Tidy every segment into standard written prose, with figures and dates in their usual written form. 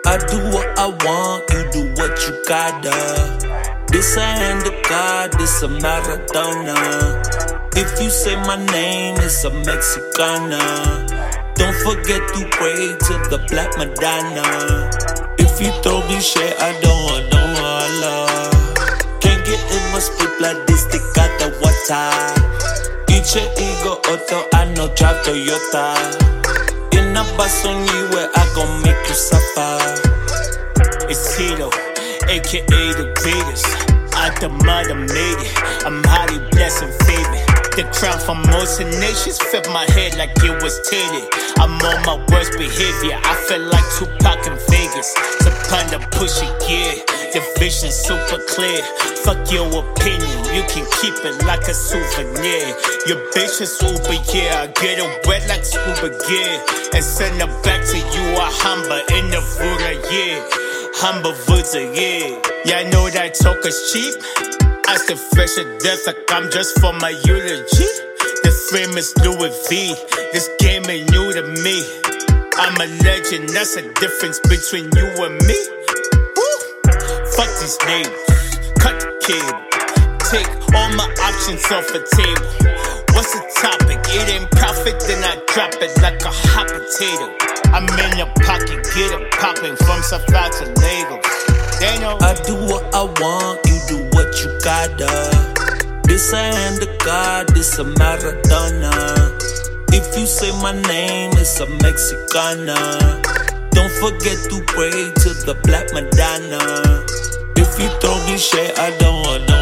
I do what I want, you do what you gotta. This a hand of God, this a Maradona. If you say my name, it's a Mexicana. Don't forget to pray to the Black Madonna. If you throw me shit, I don't want no Allah. Can't get in my split like this, they got the water. Eat your ego, auto, I know drive Toyota. In a bus on you where I gon' make you suffer. It's Tito, aka the greatest. Out the mud, I made it. I'm highly blessed and favored. The crown from most nations fit my head like it was tainted. I'm on my worst behavior. I feel like Tupac in Vegas. So panda push it, yeah. The vision super clear. Fuck your opinion, you can keep it like a souvenir. Your bitch is Uber, yeah. I get it wet like scuba gear and send it back to you a Humber in the Vuda, yeah. Humber Vuda, yeah. Yeah, I know that talk is cheap. I still fresh to death like I'm just for my eulogy. The frame is Louis V. This game ain't new to me. I'm a legend, that's the difference between you and me. Woo! Fuck these names, cut the cable. Take all my options off the table. What's the topic? It ain't profit, then I drop it like a hot potato. I'm in your pocket, get it popping from South to Lagos. They know I do what I want, you do what you gotta. This a hand of God, this a Maradona. If you say my name, it's a Mexicana. Don't forget to pray to the Black Madonna. If you throw me shit, I don't want no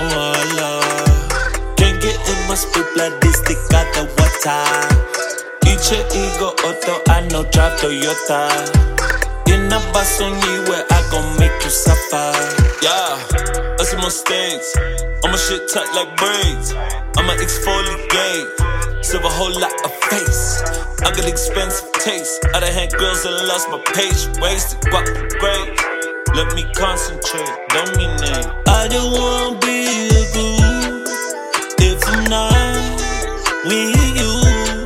Allah. Can't get in my split like this, they got the water. Eat your ego, auto, I know drive Toyota. In a bus on you where I gon' make you suffer. Yeah, I see my stains. I'ma shit tight like braids. I'ma exfoliate, save a whole lot of face. I got expensive taste. Out of hand girls that lost my page. Wasted, guap great. Let me concentrate, don't mean name. I don't wanna be a group if I'm not with you.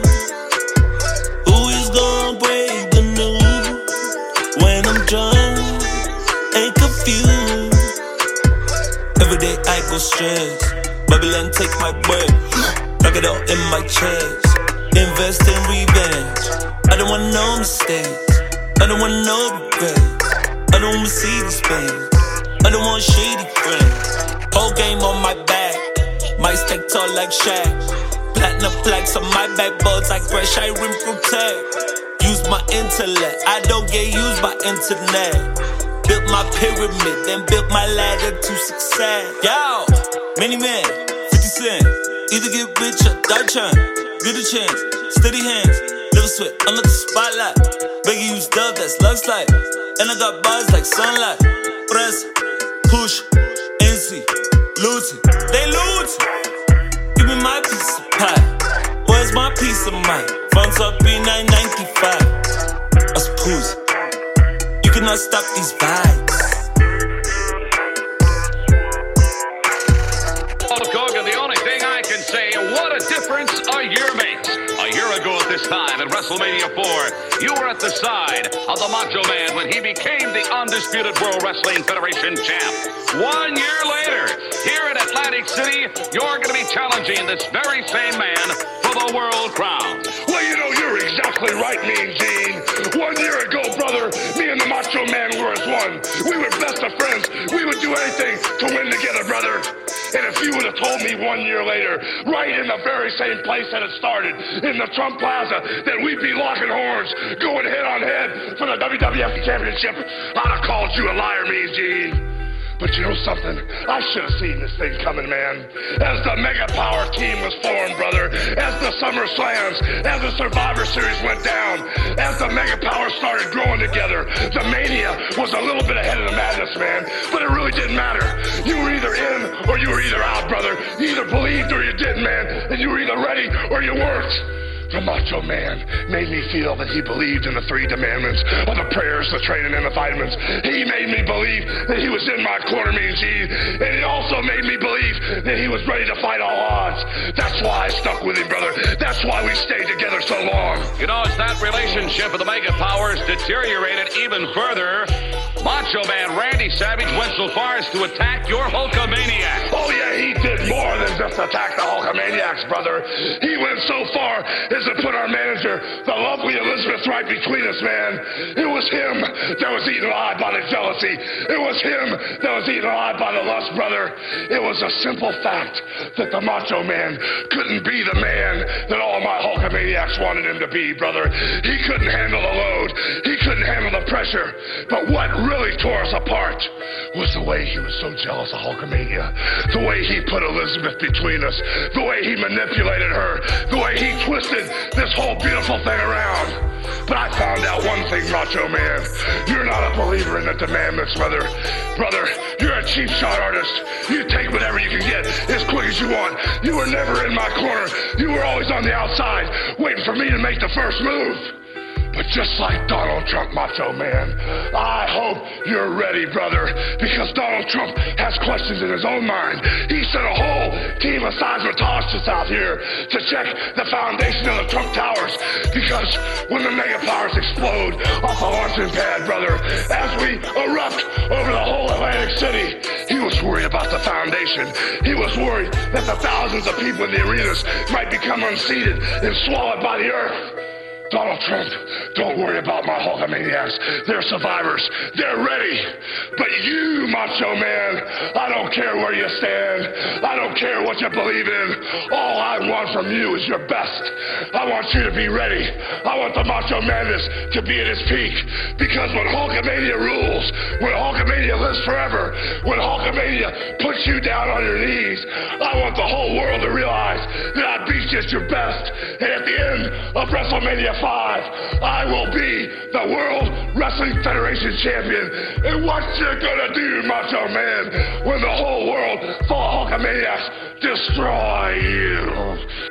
Who is gonna break the news when I'm drunk and confused? Every day I go stress. Babylon take my bread, knock it out in my chest. Invest in revenge. I don't want no mistakes. I don't want no regrets. I don't wanna see these things. I don't want shady friends. Whole game on my back. Might stack tall like Shaq. Platinum plaques on my backboards like fresh I rim protect. Use my intellect. I don't get used by internet. Built my pyramid, then built my ladder to success. Yo, many men, 50 Cent. Either get rich or die trying. Get a chance, steady hands. Never sweat under the spotlight. Beg you use dub, that's lux light. And I got bars like sunlight. Press, push, NC, looting. They loot. Give me my piece of pie. Where's my piece of mind? Funds up in 995. Us pools. You cannot stop these vibes. Kogan, the only thing I can say, what a difference a year makes. A year ago at this time at WrestleMania 4, you were at the side of the Macho Man when he became the undisputed World Wrestling Federation champ. 1 year later, here in Atlantic City, you're going to be challenging this very same man for the world crown. Well, you know, you're exactly right, Mean Gene. 1 year ago, brother, me and the Macho Man were as one. We were best of friends. We would do anything to win together, brother. And if you would have told me 1 year later, right in the very same place that it started, in the Trump Plaza, that we'd be locking horns, going head on head for the WWF Championship, I'd have called you a liar, Mean Gene. But you know something? I should have seen this thing coming, man. As the Mega Power team was formed, brother, as the Summer Slams, as the Survivor Series went down, as the Mega Power started growing together, the Mania was a little bit ahead of the madness, man. But it really didn't matter. You were either in or you were either out, brother. You either believed or you didn't, man. And you were either ready or you weren't. The Macho Man made me feel that he believed in the 3 commandments of the prayers, the training, and the vitamins. He made me believe that he was in my corner, Mean Gene, and he also made me believe that he was ready to fight all odds. That's why I stuck with him, brother. That's why we stayed together so long. You know, as that relationship with the Mega Powers deteriorated even further, Macho Man Randy Savage went so far as to attack your Hulkamaniacs. Oh, yeah, he did more than just attack the Hulkamaniacs, brother. He went so far as to put our manager, the lovely Elizabeth, right between us, man. It was him that was eaten alive by the jealousy. It was him that was eaten alive by the lust, brother. It was a simple fact that the Macho Man couldn't be the man that all my Hulkamaniacs wanted him to be, brother. He couldn't handle the load. He couldn't handle the pressure. But what really tore us apart was the way he was so jealous of Hulkamania, the way he put Elizabeth between us, the way he manipulated her, the way he twisted this whole beautiful thing around. But I found out one thing, Macho Man. You're not a believer in the commandments, brother. Brother, you're a cheap shot artist. You take whatever you can get as quick as you want. You were never in my corner. You were always on the outside, waiting for me to make the first move. But just like Donald Trump, Macho Man, I hope you're ready, brother, because Donald Trump has questions in his own mind. He sent a whole team of seismologists out here to check the foundation of the Trump Towers, because when the mega powers explode off the launching pad, brother, as we erupt over the whole Atlantic City, he was worried about the foundation. He was worried that the thousands of people in the arenas might become unseated and swallowed by the earth. Donald Trump, don't worry about my Hulkamaniacs. They're survivors. They're ready. But you, Macho Man, I don't care where you stand. I don't care what you believe in. All I want from you is your best. I want you to be ready. I want the Macho Madness to be at its peak. Because when Hulkamania rules, when Hulkamania lives forever, when Hulkamania puts you down on your knees, I want the whole world to realize that I beat you at your best. And at the end of WrestleMania 5, I will be the World Wrestling Federation champion. And what you gonna do, Macho Man, when the whole world full of Hulkamaniacs destroy you?